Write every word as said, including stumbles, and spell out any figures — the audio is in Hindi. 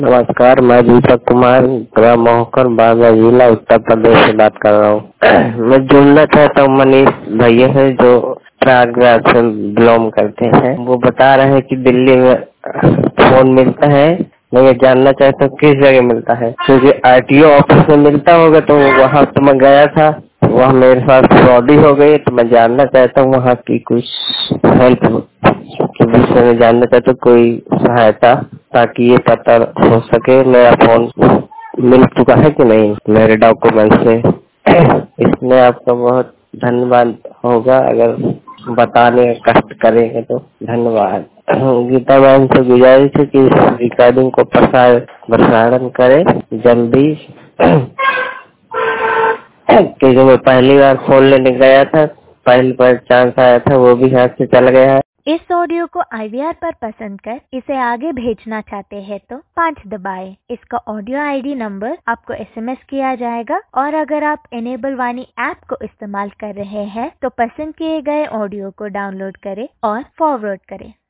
नमस्कार, मैं दीपक कुमार ग्राम मोहकर बांदा जिला उत्तर प्रदेश से बात कर रहा हूँ। मैं जुड़ना चाहता हूँ मनीष भैया से जो प्रयागराज से बिलोंग करते हैं। वो बता रहे हैं कि दिल्ली में फोन मिलता है। मैं ये जानना चाहता हूँ किस जगह मिलता है, क्योंकि आरटीओ ऑफिस में मिलता होगा तो वहाँ तो मैं गया था, वहाँ मेरे साथ फ्रॉड हो गई। तो मैं जानना चाहता हूँ वहाँ की कुछ हेल्प के विषय में जानना चाहता हूँ, कोई सहायता, ताकि ये पता हो सके मेरा फोन मिल चुका है कि नहीं मेरे डॉक्यूमेंट से। इसमें आपका बहुत धन्यवाद होगा अगर बताने का कष्ट करेंगे तो। धन्यवाद। गीता मैम से गुजारिश है कि इस रिकॉर्डिंग को प्रसार प्रसारण करें जल्दी, क्योंकि मैं पहली बार फोन लेने गया था, पहली बार चांस आया था, वो भी हाथ से चल गया है। इस ऑडियो को आई वी आर पर पसंद कर इसे आगे भेजना चाहते हैं तो पाँच दबाएं। इसका ऑडियो आईडी नंबर आपको एसएमएस किया जाएगा, और अगर आप इनेबल वाणी ऐप को इस्तेमाल कर रहे हैं तो पसंद किए गए ऑडियो को डाउनलोड करें और फॉरवर्ड करें।